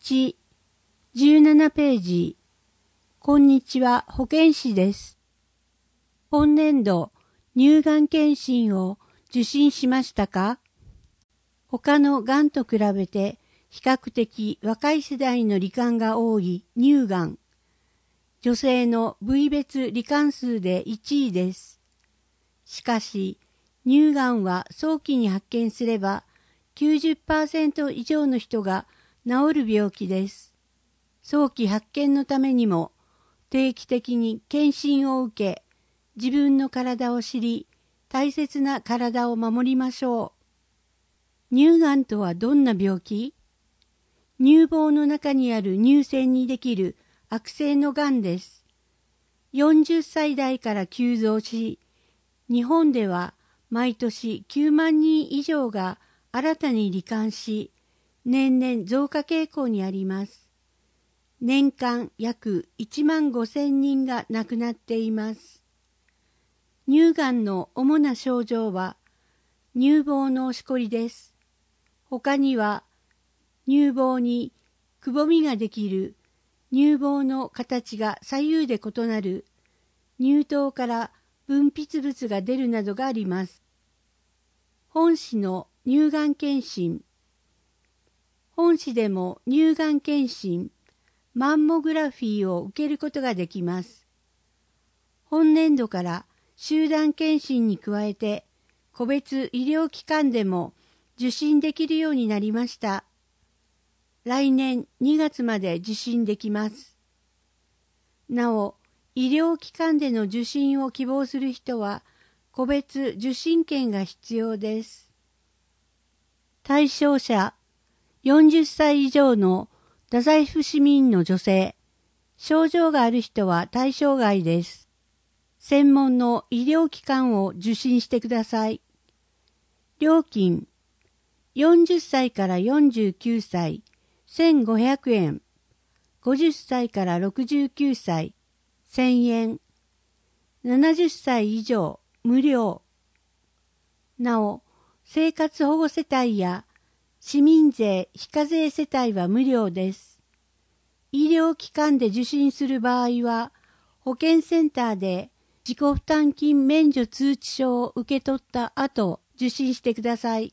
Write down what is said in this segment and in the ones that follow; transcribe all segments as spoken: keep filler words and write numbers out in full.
いち、じゅうななページ。こんにちは、保健師です。本年度、乳がん検診を受診しましたか？他のがんと比べて、比較的若い世代の罹患が多い乳がん。女性の部位別罹患数でいちいです。しかし、乳がんは早期に発見すれば、きゅうじゅっパーセント 以上の人が治る病気です。早期発見のためにも、定期的に検診を受け、自分の体を知り、大切な体を守りましょう。乳がんとはどんな病気？乳房の中にある乳腺にできる悪性のがんです。よんじゅっさい代から急増し、日本では毎年きゅうまんにん以上が新たに罹患し、年々増加傾向にあります。年間約いちまんごせんにんが亡くなっています。乳がんの主な症状は、乳房のしこりです。他には、乳房にくぼみができる、乳房の形が左右で異なる、乳頭から分泌物が出るなどがあります。本市の乳がん検診。本市でも乳がん検診、マンモグラフィーを受けることができます。本年度から集団検診に加えて、個別医療機関でも受診できるようになりました。来年にがつまで受診できます。なお、医療機関での受診を希望する人は、個別受診券が必要です。対象者、よんじゅっさい以上の太宰府市民の女性、症状がある人は対象外です。専門の医療機関を受診してください。料金、よんじゅっさいからよんじゅうきゅうさい、せんごひゃくえん、ごじゅっさいからろくじゅうきゅうさい、せんえん、ななじゅっさい以上、無料。なお、生活保護世帯や市民税非課税世帯は無料です。医療機関で受診する場合は、保健センターで自己負担金免除通知書を受け取った後、受診してください。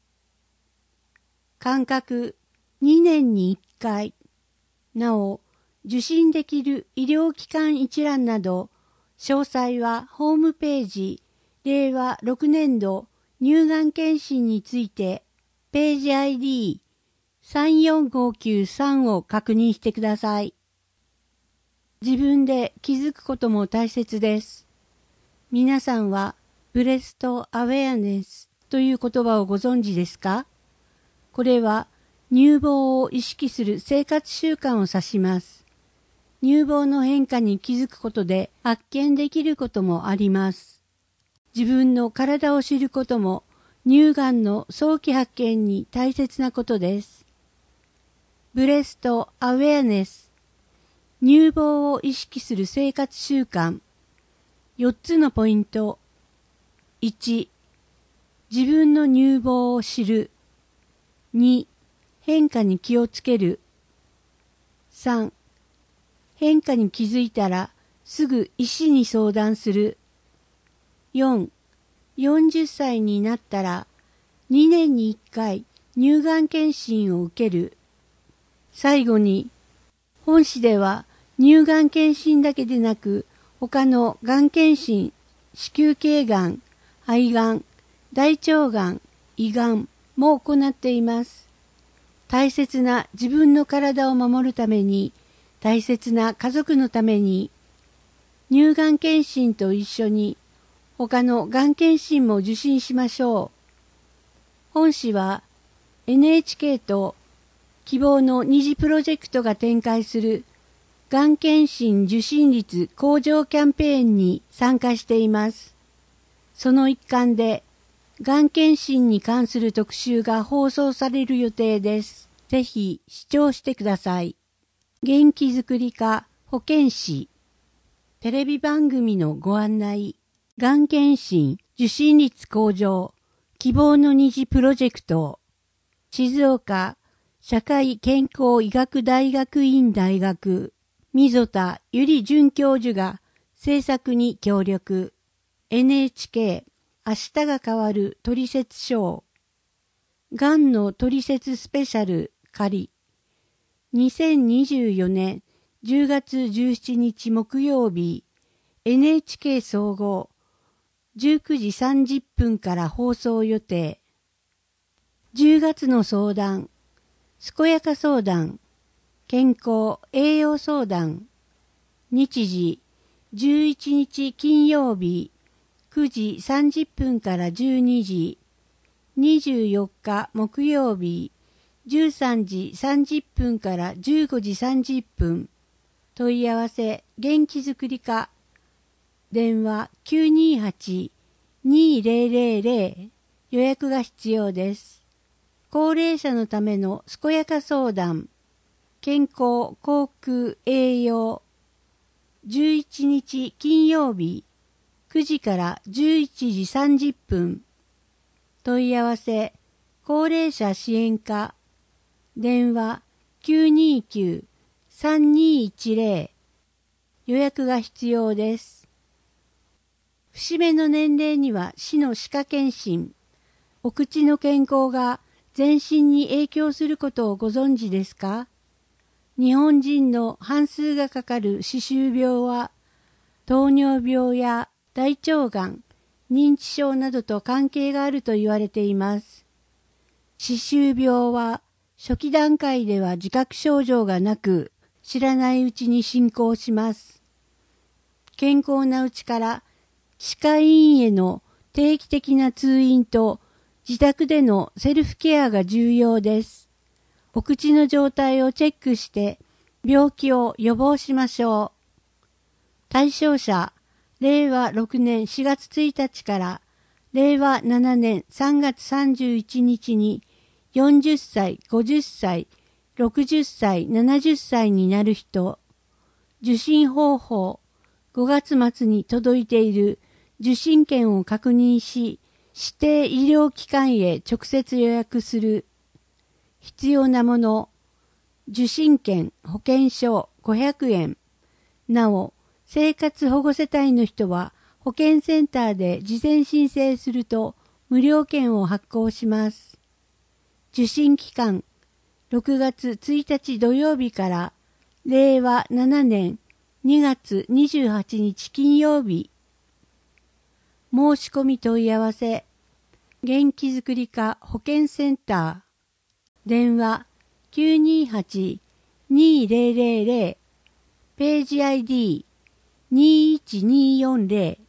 間隔にねんにいっかい。なお、受診できる医療機関一覧など、詳細はホームページ、れいわろくねんど乳がん検診について、ページ アイディーさんよんごきゅうさん を確認してください。自分で気づくことも大切です。皆さんは、ブレストアウェアネスという言葉をご存知ですか？これは、乳房を意識する生活習慣を指します。乳房の変化に気づくことで発見できることもあります。自分の体を知ることも乳がんの早期発見に大切なことです。ブレストアウェアネス、乳房を意識する生活習慣。よっつのポイント。いち、自分の乳房を知る。に、変化に気をつける。さん、変化に気づいたらすぐ医師に相談する。よん、よんじゅっさいになったらにねんにいっかい乳がん検診を受ける。最後に、本市では乳がん検診だけでなく他のがん検診、子宮頸がん、肺がん、大腸がん、胃がんも行っています。大切な自分の体を守るために、大切な家族のために、乳がん検診と一緒に他のがん検診も受診しましょう。本市は エヌエイチケー と希望の二次プロジェクトが展開するがん検診受診率向上キャンペーンに参加しています。その一環で、がん検診に関する特集が放送される予定です。ぜひ視聴してください。元気づくり課保健師。テレビ番組のご案内。がん検診受診率向上希望の二次プロジェクト。静岡社会健康医学大学院大学、溝田ゆり准教授が制作に協力。エヌエイチケー、明日が変わるトリセツショー。がんのトリセツスペシャル仮。にせんにじゅうよねんじゅうがつじゅうしちにち木曜日、エヌエイチケー 総合、じゅうくじさんじゅっぷんから放送予定。じゅうがつの相談、健やか相談、健康栄養相談。日時、じゅういちにち金曜日、くじさんじゅっぷんからじゅうにじ。にじゅうよっか木曜日、じゅうさんじさんじゅっぷんからじゅうごじさんじゅっぷん。問い合わせ、元気づくり課。電話 きゅうにはち にーぜろぜろぜろ。予約が必要です。高齢者のための健やか相談。健康、口腔、栄養。じゅういちにち金曜日、くじからじゅういちじさんじゅっぷん。問い合わせ、高齢者支援課。電話 きゅうにきゅう さんにいちぜろ。予約が必要です。節目の年齢には市の歯科検診。お口の健康が全身に影響することをご存知ですか？日本人の半数がかかる歯周病は、糖尿病や大腸がん、認知症などと関係があると言われています。歯周病は初期段階では自覚症状がなく、知らないうちに進行します。健康なうちから歯科医院への定期的な通院と自宅でのセルフケアが重要です。お口の状態をチェックして病気を予防しましょう。対象者、れいわろくねんしがつついたちかられいわななねんさんがつさんじゅういちにちによんじゅっさい、ごじゅっさい、ろくじゅっさい、ななじゅっさいになる人。受診方法、ごがつまつに届いている受診券を確認し、指定医療機関へ直接予約する。必要なもの、受診券、保険証ごひゃくえん。なお、生活保護世帯の人は保健センターで事前申請すると無料券を発行します。受診期間、ろくがつついたち土曜日かられいわななねんにがつにじゅうはちにち金曜日。申し込み問い合わせ、元気づくり課保健センター。電話 きゅうにはち にーぜろぜろぜろ。ページ アイディー にいちにーよんぜろ。